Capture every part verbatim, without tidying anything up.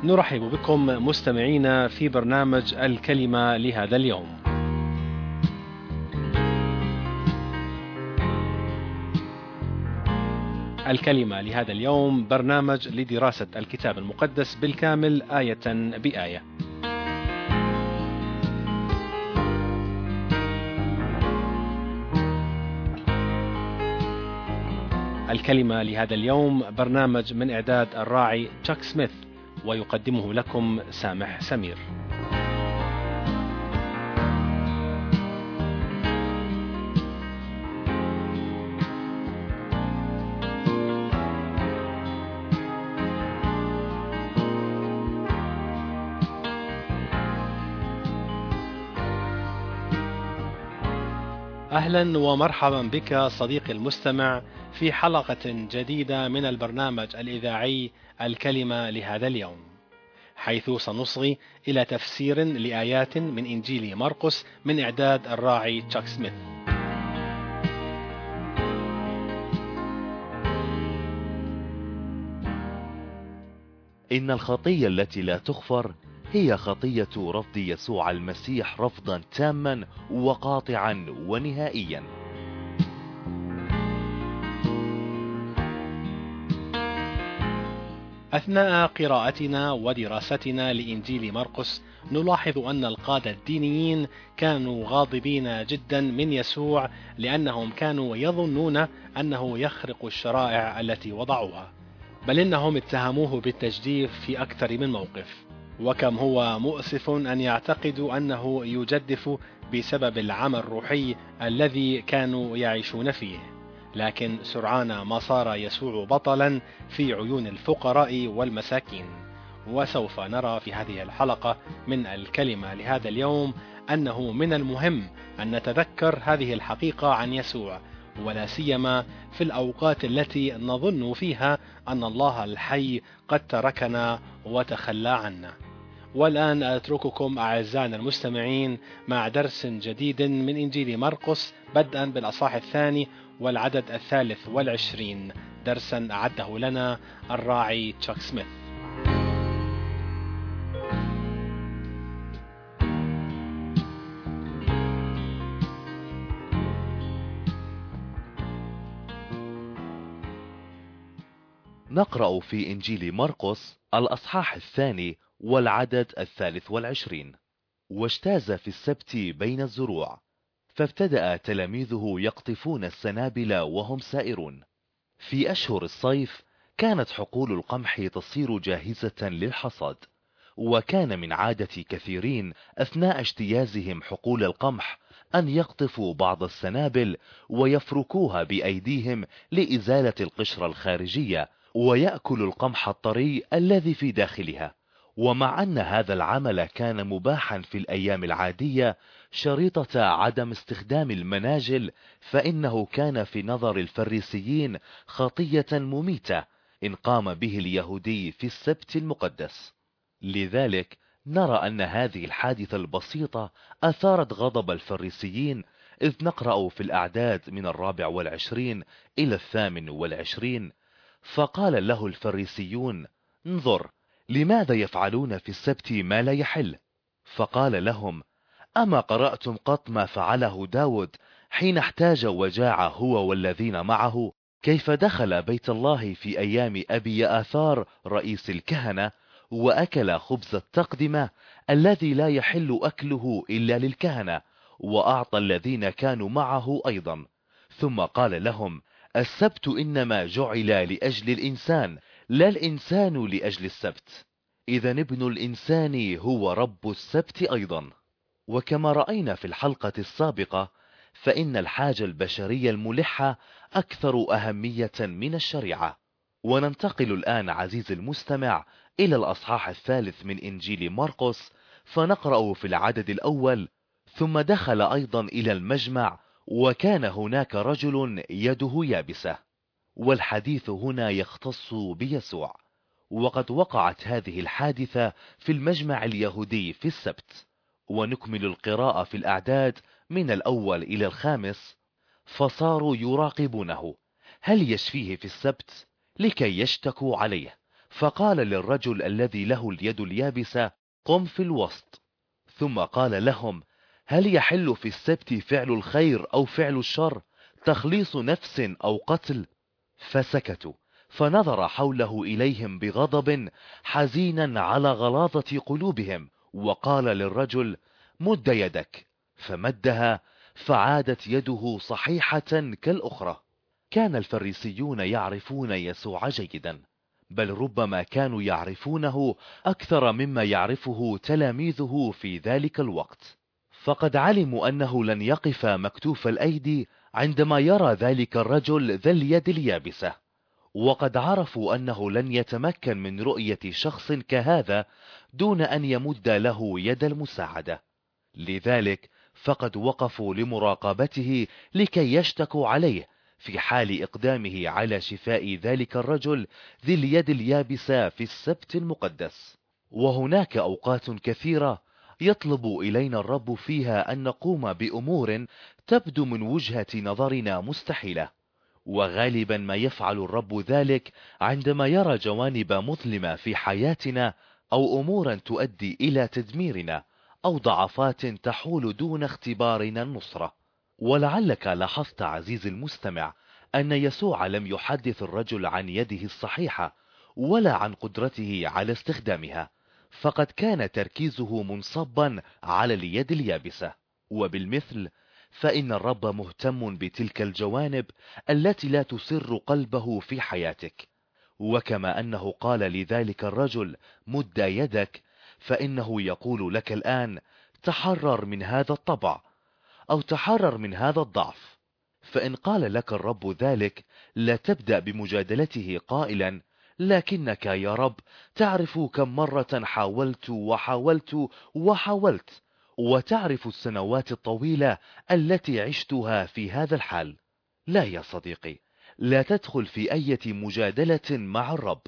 نرحب بكم مستمعينا في برنامج الكلمة لهذا اليوم. الكلمة لهذا اليوم برنامج لدراسة الكتاب المقدس بالكامل آية بآية. الكلمة لهذا اليوم برنامج من إعداد الراعي تشاك سميث، ويقدمه لكم سامح سمير. أهلا ومرحبا بك صديقي المستمع في حلقة جديدة من البرنامج الإذاعي الكلمة لهذا اليوم، حيث سنصغي إلى تفسير لآيات من إنجيل مرقس من إعداد الراعي تشاك سميث. إن الخطية التي لا تغفر هي خطية رفض يسوع المسيح رفضا تاما وقاطعا ونهائيا. أثناء قراءتنا ودراستنا لإنجيل مرقس نلاحظ أن القادة الدينيين كانوا غاضبين جدا من يسوع لأنهم كانوا يظنون أنه يخرق الشرائع التي وضعوها، بل إنهم اتهموه بالتجديف في أكثر من موقف. وكم هو مؤسف أن يعتقدوا أنه يجدف بسبب العمى الروحي الذي كانوا يعيشون فيه. لكن سرعان ما صار يسوع بطلا في عيون الفقراء والمساكين. وسوف نرى في هذه الحلقة من الكلمة لهذا اليوم أنه من المهم أن نتذكر هذه الحقيقة عن يسوع، ولا سيما في الأوقات التي نظن فيها أن الله الحي قد تركنا وتخلى عنا. والآن أترككم أعزائنا المستمعين مع درس جديد من إنجيل مرقس، بدءا بالأصحاح الثاني والعدد الثالث والعشرين، درسا أعده لنا الراعي تشاك سميث. نقرأ في إنجيل مرقس الأصحاح الثاني والعدد الثالث والعشرين. واجتاز في السبت بين الزروع، فابتدأ تلاميذه يقطفون السنابل وهم سائرون. في أشهر الصيف كانت حقول القمح تصير جاهزة للحصاد، وكان من عادة كثيرين أثناء اجتيازهم حقول القمح أن يقطفوا بعض السنابل ويفركوها بأيديهم لإزالة القشرة الخارجية، ويأكل القمح الطري الذي في داخلها. ومع أن هذا العمل كان مباحا في الأيام العادية شريطة عدم استخدام المناجل، فإنه كان في نظر الفريسيين خطية مميتة إن قام به اليهودي في السبت المقدس. لذلك نرى أن هذه الحادثة البسيطة أثارت غضب الفريسيين، إذ نقرأ في الأعداد من الرابع والعشرين إلى الثامن والعشرين: فقال له الفريسيون: انظر، لماذا يفعلون في السبت ما لا يحل؟ فقال لهم: أما قرأتم قط ما فعله داود حين احتاج وجاع هو والذين معه، كيف دخل بيت الله في أيام أبي آثار رئيس الكهنة وأكل خبز التقدمة الذي لا يحل أكله إلا للكهنة، وأعطى الذين كانوا معه أيضا. ثم قال لهم: السبت إنما جعل لأجل الإنسان، لا الإنسان لأجل السبت. إذن ابن الإنسان هو رب السبت أيضا. وكما رأينا في الحلقة السابقة، فإن الحاجة البشرية الملحة أكثر أهمية من الشريعة. وننتقل الآن عزيز المستمع إلى الأصحاح الثالث من إنجيل مرقس، فنقرأ في العدد الأول: ثم دخل أيضا إلى المجمع، وكان هناك رجل يده يابسة. والحديث هنا يختص بيسوع، وقد وقعت هذه الحادثة في المجمع اليهودي في السبت. ونكمل القراءة في الأعداد من الأول إلى الخامس: فصاروا يراقبونه هل يشفيه في السبت لكي يشتكوا عليه، فقال للرجل الذي له اليد اليابسة: قم في الوسط. ثم قال لهم: هل يحل في السبت فعل الخير أو فعل الشر، تخليص نفس أو قتل؟ فسكتوا، فنظر حوله إليهم بغضب حزينا على غلاظة قلوبهم، وقال للرجل: مد يدك. فمدها، فعادت يده صحيحة كالأخرى. كان الفريسيون يعرفون يسوع جيدا، بل ربما كانوا يعرفونه أكثر مما يعرفه تلاميذه في ذلك الوقت، فقد علموا أنه لن يقف مكتوف الأيدي عندما يرى ذلك الرجل ذا اليد اليابسة، وقد عرفوا أنه لن يتمكن من رؤية شخص كهذا دون أن يمد له يد المساعدة. لذلك فقد وقفوا لمراقبته لكي يشتكوا عليه في حال إقدامه على شفاء ذلك الرجل ذي اليد اليابسة في السبت المقدس. وهناك أوقات كثيرة يطلب إلينا الرب فيها أن نقوم بأمور تبدو من وجهة نظرنا مستحيلة، وغالبا ما يفعل الرب ذلك عندما يرى جوانب مظلمة في حياتنا، أو أمورا تؤدي إلى تدميرنا، أو ضعفات تحول دون اختبارنا النصرة. ولعلك لاحظت عزيزي المستمع أن يسوع لم يحدث الرجل عن يده الصحيحة ولا عن قدرته على استخدامها، فقد كان تركيزه منصبا على اليد اليابسة. وبالمثل فإن الرب مهتم بتلك الجوانب التي لا تسر قلبه في حياتك. وكما أنه قال لذلك الرجل: مد يدك، فإنه يقول لك الآن: تحرر من هذا الطبع، أو تحرر من هذا الضعف. فإن قال لك الرب ذلك، لا تبدأ بمجادلته قائلا: لكنك يا رب تعرف كم مرة حاولت وحاولت وحاولت، وتعرف السنوات الطويلة التي عشتها في هذا الحال. لا يا صديقي، لا تدخل في أي مجادلة مع الرب،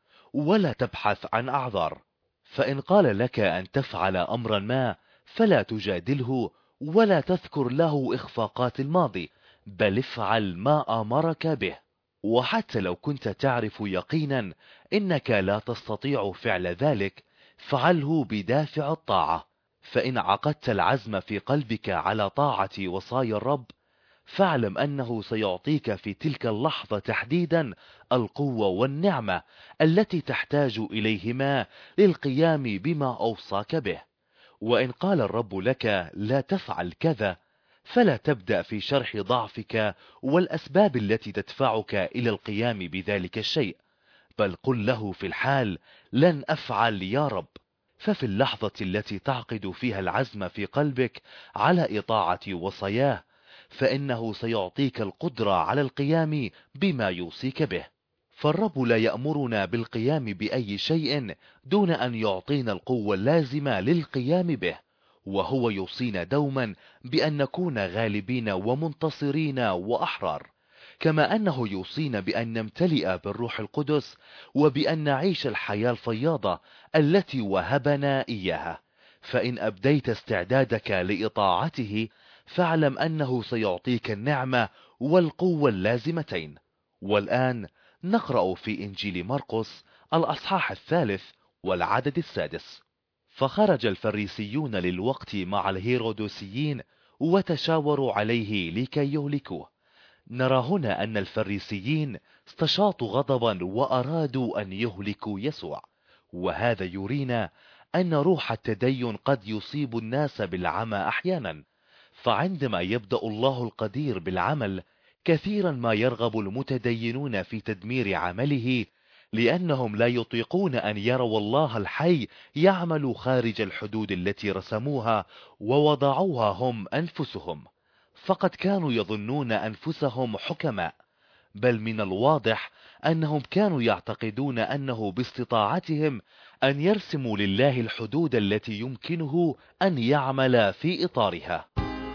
ولا تبحث عن أعذار. فإن قال لك أن تفعل أمرا ما، فلا تجادله ولا تذكر له إخفاقات الماضي، بل افعل ما أمرك به. وحتى لو كنت تعرف يقينا إنك لا تستطيع فعل ذلك، فعله بدافع الطاعة. فإن عقدت العزم في قلبك على طاعة وصايا الرب، فاعلم أنه سيعطيك في تلك اللحظة تحديدا القوة والنعمة التي تحتاج إليهما للقيام بما أوصاك به. وإن قال الرب لك لا تفعل كذا، فلا تبدأ في شرح ضعفك والأسباب التي تدفعك إلى القيام بذلك الشيء، بل قل له في الحال: لن أفعل يا رب. ففي اللحظة التي تعقد فيها العزم في قلبك على إطاعة وصاياه، فإنه سيعطيك القدرة على القيام بما يوصيك به. فالرب لا يأمرنا بالقيام بأي شيء دون أن يعطينا القوة اللازمة للقيام به، وهو يوصينا دوما بأن نكون غالبين ومنتصرين وأحرار، كما أنه يوصينا بأن نمتلئ بالروح القدس، وبأن نعيش الحياة الفياضة التي وهبنا إياها. فإن أبديت استعدادك لإطاعته، فاعلم أنه سيعطيك النعمة والقوة اللازمتين. والآن نقرأ في إنجيل مرقس الأصحاح الثالث والعدد السادس. فخرج الفريسيون للوقت مع الهيرودوسيين وتشاوروا عليه لكي يهلكوه. نرى هنا أن الفريسيين استشاطوا غضبا وأرادوا أن يهلكوا يسوع، وهذا يرينا أن روح التدين قد يصيب الناس بالعمى أحيانا. فعندما يبدأ الله القدير بالعمل، كثيرا ما يرغب المتدينون في تدمير عمله، لأنهم لا يطيقون أن يروا الله الحي يعمل خارج الحدود التي رسموها ووضعوها هم أنفسهم. فقد كانوا يظنون أنفسهم حكماء، بل من الواضح أنهم كانوا يعتقدون أنه باستطاعتهم أن يرسموا لله الحدود التي يمكنه أن يعمل في إطارها.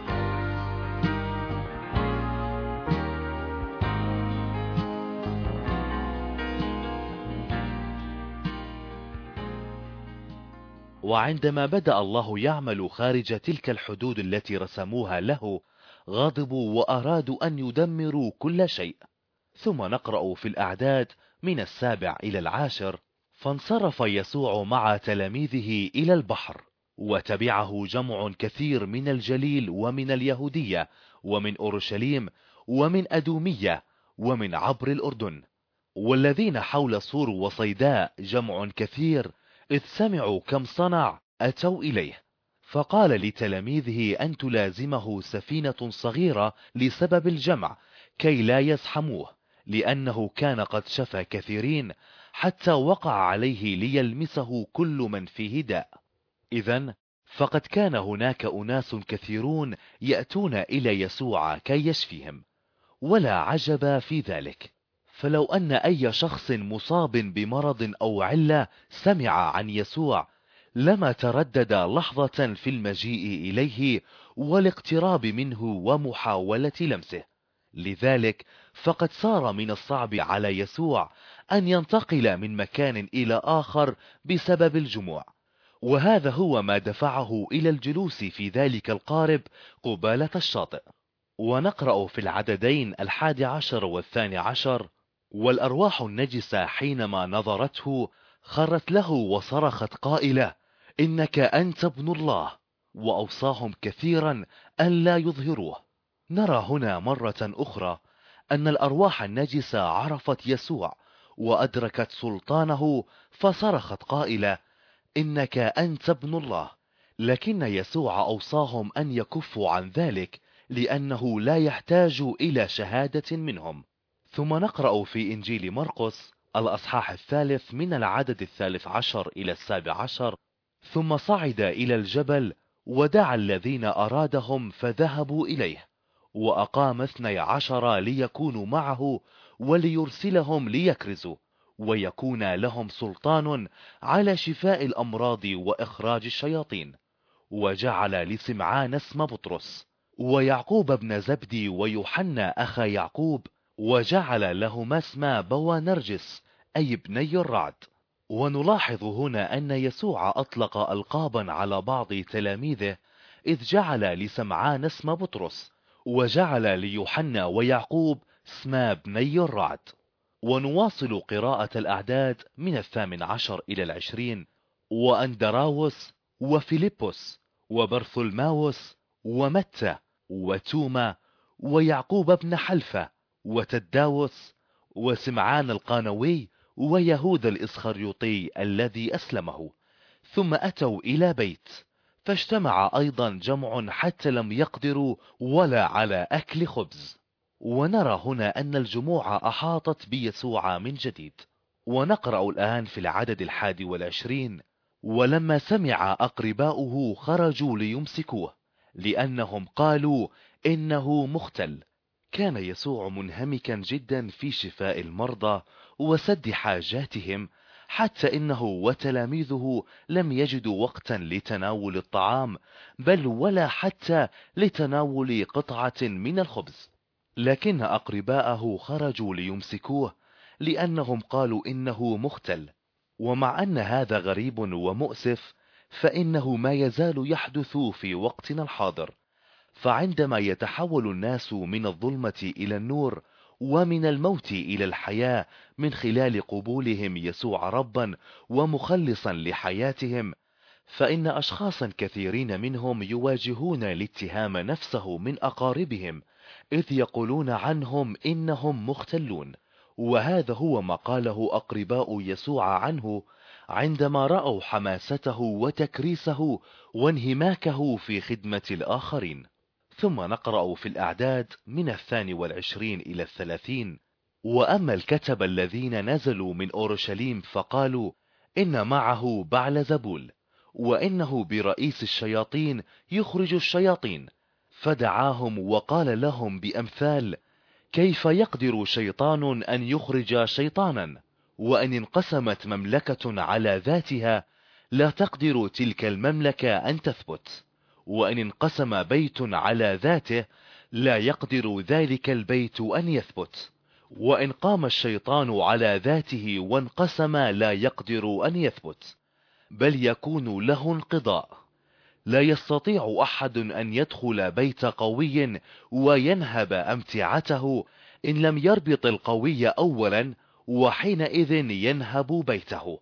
وعندما بدأ الله يعمل خارج تلك الحدود التي رسموها له، غضبوا وأرادوا أن يدمروا كل شيء. ثم نقرأ في الأعداد من السابع إلى العاشر: فانصرف يسوع مع تلاميذه إلى البحر، وتبعه جمع كثير من الجليل ومن اليهودية ومن أورشليم ومن أدومية ومن عبر الأردن. والذين حول صور وصيداء جمع كثير إذ سمعوا كم صنع أتوا إليه، فقال لتلاميذه أن تلازمه سفينة صغيرة لسبب الجمع كي لا يزحموه، لأنه كان قد شفى كثيرين حتى وقع عليه ليلمسه كل من فيه داء. إذن فقد كان هناك أناس كثيرون يأتون إلى يسوع كي يشفيهم، ولا عجب في ذلك، فلو أن أي شخص مصاب بمرض أو علة سمع عن يسوع لما تردد لحظة في المجيء إليه والاقتراب منه ومحاولة لمسه. لذلك فقد صار من الصعب على يسوع أن ينتقل من مكان إلى آخر بسبب الجموع، وهذا هو ما دفعه إلى الجلوس في ذلك القارب قبالة الشاطئ. ونقرأ في العددين الحادي عشر والثاني عشر: والأرواح النجسة حينما نظرته خرت له وصرخت قائلة: إنك أنت ابن الله، وأوصاهم كثيرا أن لا يظهروه. نرى هنا مرة أخرى أن الأرواح النجسة عرفت يسوع وأدركت سلطانه فصرخت قائلة: إنك أنت ابن الله. لكن يسوع أوصاهم أن يكفوا عن ذلك لأنه لا يحتاج إلى شهادة منهم. ثم نقرأ في إنجيل مرقس الأصحاح الثالث من العدد الثالث عشر إلى السابع عشر: ثم صعد إلى الجبل ودعا الذين أرادهم فذهبوا إليه، وأقام اثني عشر ليكونوا معه وليرسلهم ليكرزوا، ويكون لهم سلطان على شفاء الأمراض وإخراج الشياطين. وجعل لسمعان اسم بطرس ويعقوب ابن زبدي ويوحنا أخا يعقوب، وجعل لهما اسم بوانرجس أي ابني الرعد. ونلاحظ هنا أن يسوع أطلق ألقابا على بعض تلاميذه، إذ جعل لسمعان اسم بطرس، وجعل ليوحنا ويعقوب اسم ابني الرعد. ونواصل قراءة الأعداد من الثامن عشر إلى العشرين: وأندراوس وفيليبوس وبرثولماوس ومتى وتوما ويعقوب بن حلفة وتداوس وسمعان القانوي ويهوذا الإسخريوطي الذي أسلمه. ثم أتوا إلى بيت، فاجتمع أيضا جمع حتى لم يقدروا ولا على أكل خبز. ونرى هنا أن الجموع أحاطت بيسوع من جديد. ونقرأ الآن في العدد الحادي والعشرين: ولما سمع أقرباؤه خرجوا ليمسكوه لأنهم قالوا إنه مختل. كان يسوع منهمكا جدا في شفاء المرضى وسد حاجاتهم، حتى إنه وتلاميذه لم يجدوا وقتا لتناول الطعام، بل ولا حتى لتناول قطعة من الخبز. لكن أقرباءه خرجوا ليمسكوه لأنهم قالوا إنه مختل. ومع أن هذا غريب ومؤسف، فإنه ما يزال يحدث في وقتنا الحاضر. فعندما يتحول الناس من الظلمة إلى النور ومن الموت إلى الحياة من خلال قبولهم يسوع ربا ومخلصا لحياتهم، فإن أشخاصا كثيرين منهم يواجهون الاتهام نفسه من أقاربهم، إذ يقولون عنهم إنهم مختلون. وهذا هو ما قاله أقرباء يسوع عنه عندما رأوا حماسته وتكريسه وانهماكه في خدمة الآخرين. ثم نقرأ في الأعداد من الثاني والعشرين إلى الثلاثين: وأما الكتب الذين نزلوا من أورشليم فقالوا إن معه بعلزبول، وإنه برئيس الشياطين يخرج الشياطين، فدعاهم وقال لهم بأمثال: كيف يقدر شيطان أن يخرج شيطانا؟ وأن انقسمت مملكة على ذاتها لا تقدر تلك المملكة أن تثبت، وأن انقسم بيت على ذاته لا يقدر ذلك البيت أن يثبت، وإن قام الشيطان على ذاته وانقسم لا يقدر أن يثبت، بل يكون له انقضاء. لا يستطيع أحد أن يدخل بيت قوي وينهب أمتعته إن لم يربط القوي أولا، وحينئذ ينهب بيته.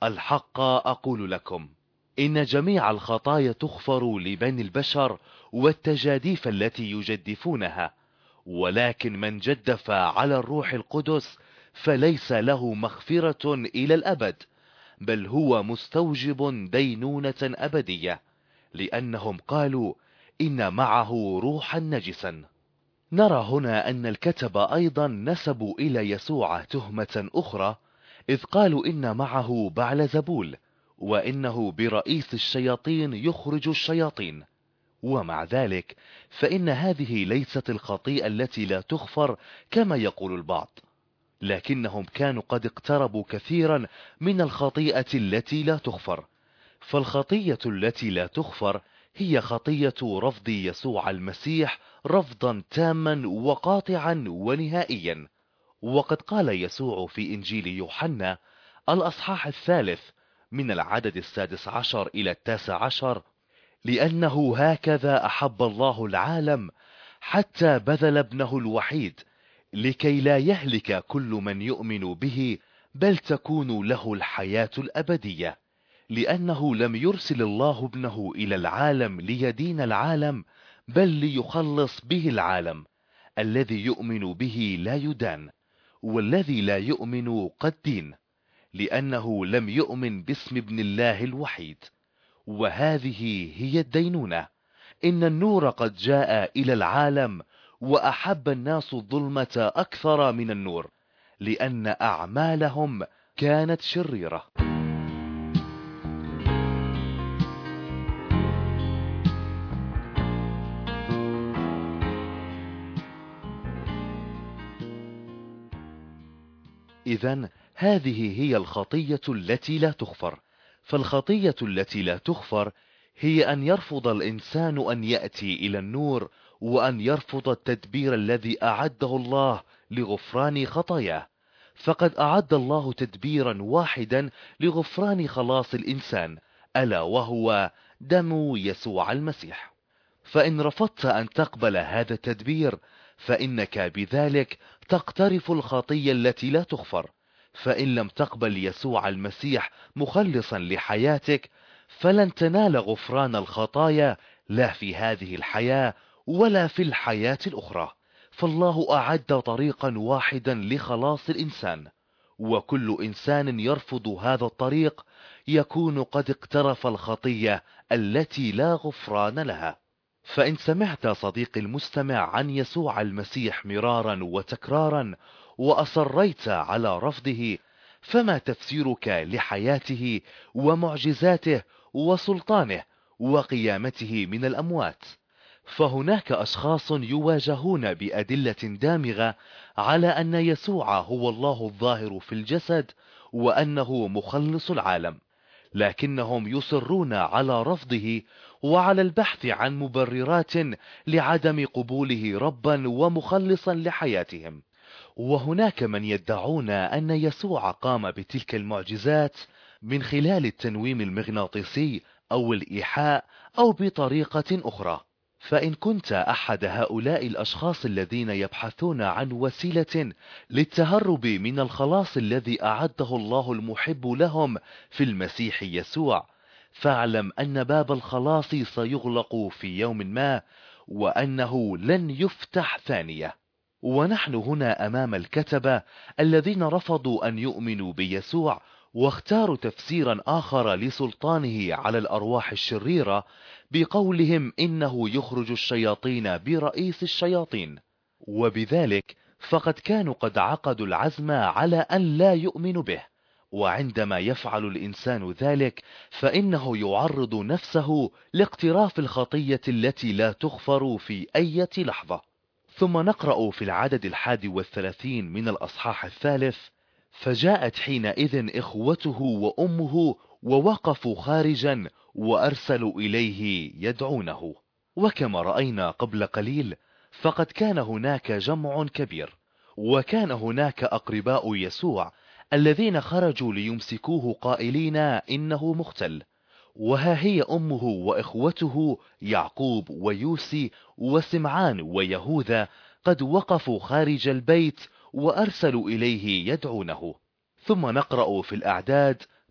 الحق أقول لكم إن جميع الخطايا تغفر لبني البشر والتجاديف التي يجدفونها، ولكن من جدف على الروح القدس فليس له مغفرة إلى الأبد، بل هو مستوجب دينونة أبدية، لأنهم قالوا إن معه روحا نجسا. نرى هنا أن الكتب أيضا نسبوا إلى يسوع تهمة أخرى، إذ قالوا إن معه بعلزبول، وإنه برئيس الشياطين يخرج الشياطين. ومع ذلك فإن هذه ليست الخطيئة التي لا تغفر كما يقول البعض، لكنهم كانوا قد اقتربوا كثيرا من الخطيئة التي لا تغفر. فالخطية التي لا تغفر هي خطية رفض يسوع المسيح رفضا تاما وقاطعا ونهائيا. وقد قال يسوع في إنجيل يوحنا الأصحاح الثالث من العدد السادس عشر إلى التاسع عشر: لأنه هكذا أحب الله العالم حتى بذل ابنه الوحيد، لكي لا يهلك كل من يؤمن به، بل تكون له الحياة الأبدية. لأنه لم يرسل الله ابنه إلى العالم ليدين العالم، بل ليخلص به العالم. الذي يؤمن به لا يدان، والذي لا يؤمن قد دين، لأنه لم يؤمن باسم ابن الله الوحيد. وهذه هي الدينونة، إن النور قد جاء إلى العالم، وأحب الناس الظلمة أكثر من النور، لأن أعمالهم كانت شريرة. إذن هذه هي الخطية التي لا تغفر. فالخطية التي لا تغفر هي أن يرفض الإنسان أن يأتي إلى النور، وأن يرفض التدبير الذي أعده الله لغفران خطاياه. فقد أعد الله تدبيرا واحدا لغفران خلاص الإنسان، ألا وهو دم يسوع المسيح. فإن رفضت أن تقبل هذا التدبير فإنك بذلك تقترف الخطية التي لا تغفر. فإن لم تقبل يسوع المسيح مخلصا لحياتك فلن تنال غفران الخطايا، لا في هذه الحياة ولا في الحياة الأخرى. فالله أعد طريقا واحدا لخلاص الإنسان، وكل إنسان يرفض هذا الطريق يكون قد اقترف الخطية التي لا غفران لها. فإن سمعت صديقي المستمع عن يسوع المسيح مرارا وتكرارا وأصريت على رفضه، فما تفسيرك لحياته ومعجزاته وسلطانه وقيامته من الأموات؟ فهناك أشخاص يواجهون بأدلة دامغة على أن يسوع هو الله الظاهر في الجسد، وأنه مخلص العالم، لكنهم يصرون على رفضه وعلى البحث عن مبررات لعدم قبوله ربا ومخلصا لحياتهم. وهناك من يدعون أن يسوع قام بتلك المعجزات من خلال التنويم المغناطيسي أو الإيحاء أو بطريقة أخرى. فإن كنت أحد هؤلاء الأشخاص الذين يبحثون عن وسيلة للتهرب من الخلاص الذي أعده الله المحب لهم في المسيح يسوع، فاعلم أن باب الخلاص سيغلق في يوم ما، وأنه لن يفتح ثانية. ونحن هنا أمام الكتبة الذين رفضوا أن يؤمنوا بيسوع، واختاروا تفسيرا آخر لسلطانه على الأرواح الشريرة بقولهم إنه يخرج الشياطين برئيس الشياطين. وبذلك فقد كانوا قد عقدوا العزم على أن لا يؤمنوا به. وعندما يفعل الإنسان ذلك فإنه يعرض نفسه لاقتراف الخطية التي لا تغفر في أي لحظة. ثم نقرأ في العدد الحادي والثلاثين من الأصحاح الثالث: فجاءت حينئذ إخوته وأمه ووقفوا خارجا وأرسلوا إليه يدعونه. وكما رأينا قبل قليل فقد كان هناك جمع كبير، وكان هناك أقرباء يسوع الذين خرجوا ليمسكوه قائلين إنه مختل. وها هي أمه وإخوته يعقوب ويوسي وسمعان ويهوذا قد وقفوا خارج البيت وأرسلوا إليه يدعونه. ثم نقرأ في الأعداد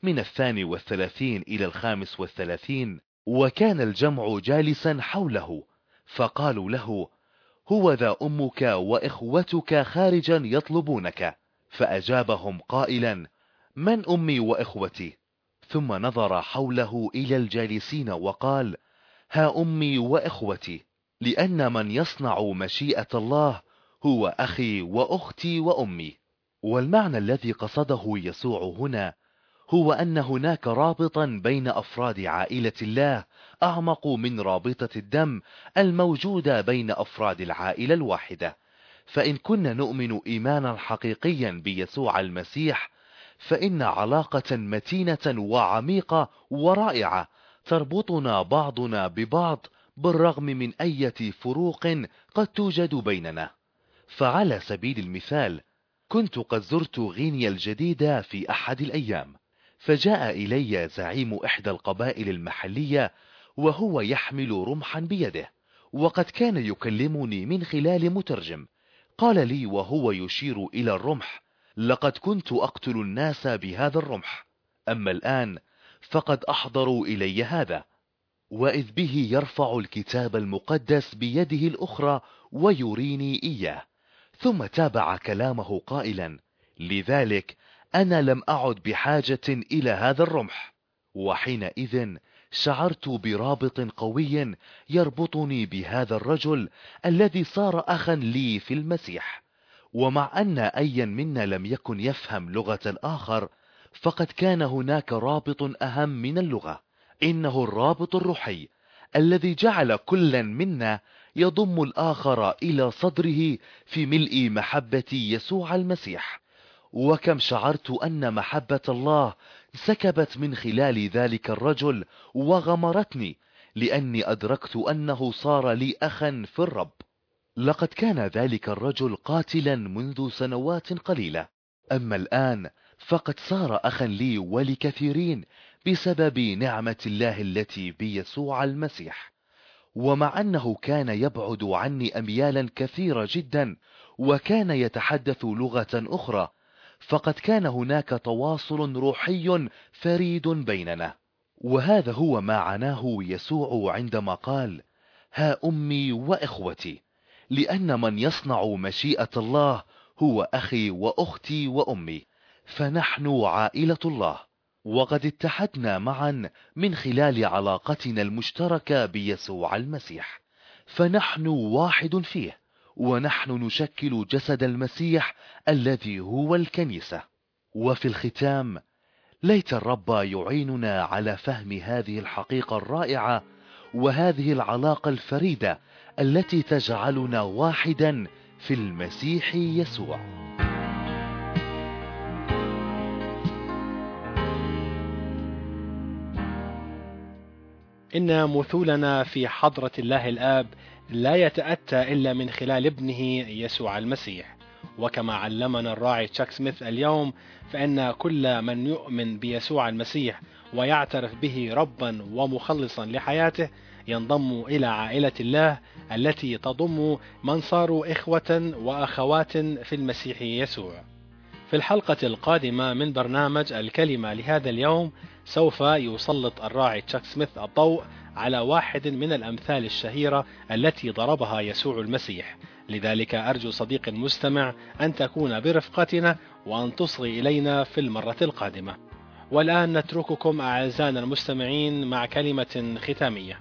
من الثاني والثلاثين إلى الخامس والثلاثين، وكان الجمع جالسا حوله، فقالوا له: هو ذا أمك وإخوتك خارجا يطلبونك. فأجابهم قائلا: من أمي وإخوتي؟ ثم نظر حوله إلى الجالسين وقال: ها أمي وإخوتي، لأن من يصنع مشيئة الله هو أخي وأختي وأمي. والمعنى الذي قصده يسوع هنا هو أن هناك رابطا بين أفراد عائلة الله أعمق من رابطة الدم الموجودة بين أفراد العائلة الواحدة. فإن كنا نؤمن إيمانا حقيقيا بيسوع المسيح، فإن علاقة متينة وعميقة ورائعة تربطنا بعضنا ببعض بالرغم من أي فروق قد توجد بيننا. فعلى سبيل المثال، كنت قد زرت غينيا الجديدة في أحد الأيام، فجاء إلي زعيم إحدى القبائل المحلية وهو يحمل رمحا بيده، وقد كان يكلمني من خلال مترجم. قال لي وهو يشير إلى الرمح: لقد كنت أقتل الناس بهذا الرمح، أما الآن فقد أحضروا إلي هذا. وإذ به يرفع الكتاب المقدس بيده الأخرى ويريني إياه، ثم تابع كلامه قائلا: لذلك أنا لم أعد بحاجة إلى هذا الرمح. وحينئذ شعرت برابط قوي يربطني بهذا الرجل الذي صار أخا لي في المسيح. ومع أن أيا منا لم يكن يفهم لغة الآخر، فقد كان هناك رابط أهم من اللغة، إنه الرابط الروحي الذي جعل كلا منا يضم الآخر إلى صدره في ملء محبة يسوع المسيح. وكم شعرت أن محبة الله سكبت من خلال ذلك الرجل وغمرتني، لأني أدركت أنه صار لي أخا في الرب. لقد كان ذلك الرجل قاتلا منذ سنوات قليلة، أما الآن فقد صار أخا لي ولكثيرين بسبب نعمة الله التي بيسوع المسيح. ومع أنه كان يبعد عني أميالا كثيرة جدا وكان يتحدث لغة أخرى، فقد كان هناك تواصل روحي فريد بيننا. وهذا هو ما عناه يسوع عندما قال: ها أمي وإخوتي، لأن من يصنع مشيئة الله هو أخي وأختي وأمي. فنحن عائلة الله، وقد اتحدنا معا من خلال علاقتنا المشتركة بيسوع المسيح، فنحن واحد فيه، ونحن نشكل جسد المسيح الذي هو الكنيسة. وفي الختام، ليت الرب يعيننا على فهم هذه الحقيقة الرائعة وهذه العلاقة الفريدة التي تجعلنا واحدا في المسيح يسوع. إن مثولنا في حضرة الله الآب لا يتأتى إلا من خلال ابنه يسوع المسيح. وكما علمنا الراعي تشاك سميث اليوم، فإن كل من يؤمن بيسوع المسيح ويعترف به ربا ومخلصا لحياته ينضم إلى عائلة الله التي تضم من صاروا إخوة وأخوات في المسيح يسوع. في الحلقة القادمة من برنامج الكلمة لهذا اليوم سوف يسلط الراعي تشاك سميث الضوء على واحد من الأمثال الشهيرة التي ضربها يسوع المسيح. لذلك أرجو صديق المستمع أن تكون برفقتنا وأن تصغي إلينا في المرة القادمة. والآن نترككم أعزائنا المستمعين مع كلمة ختامية.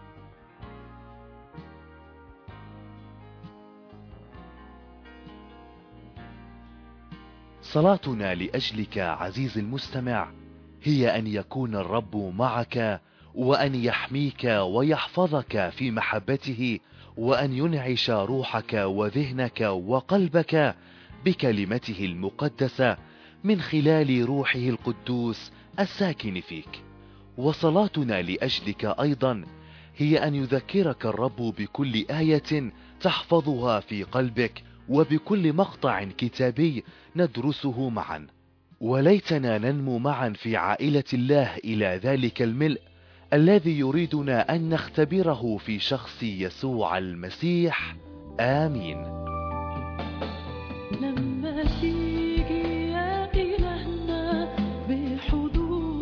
صلاتنا لأجلك عزيز المستمع هي أن يكون الرب معك، وأن يحميك ويحفظك في محبته، وأن ينعش روحك وذهنك وقلبك بكلمته المقدسة من خلال روحه القدوس الساكن فيك. وصلاتنا لأجلك أيضا هي أن يذكرك الرب بكل آية تحفظها في قلبك وبكل مقطع كتابي ندرسه معا. وليتنا ننمو معا في عائلة الله إلى ذلك الملء الذي يريدنا أن نختبره في شخص يسوع المسيح. آمين. لما تيجي يا إلهنا بحضور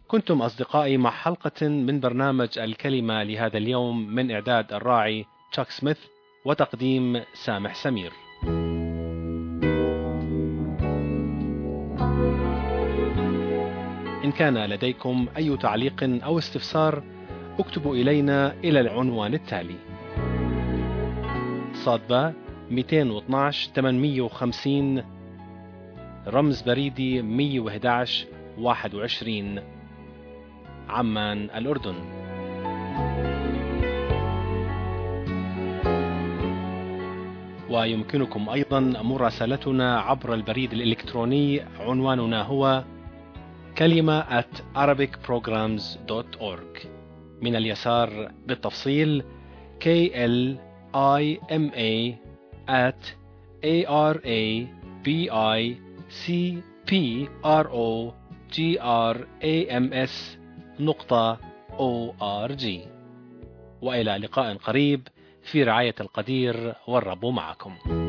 كنتم أصدقائي مع حلقة من برنامج الكلمة لهذا اليوم من إعداد الراعي تشاك سميث وتقديم سامح سمير. إن كان لديكم أي تعليق أو استفسار اكتبوا إلينا إلى العنوان التالي: صادبة مئتين واثناشر ثمانمئة وخمسين، رمز بريدي مئة وأحد عشر واحد وعشرين، عمان الأردن. ويمكنكم أيضا مراسلتنا عبر البريد الإلكتروني، عنواننا هو كلمة at arabic programs dot org. من اليسار بالتفصيل K L I M A at A R A B I C P R O G R A M S نقطة O R G. وإلى لقاء قريب في رعاية القدير، والرب معكم.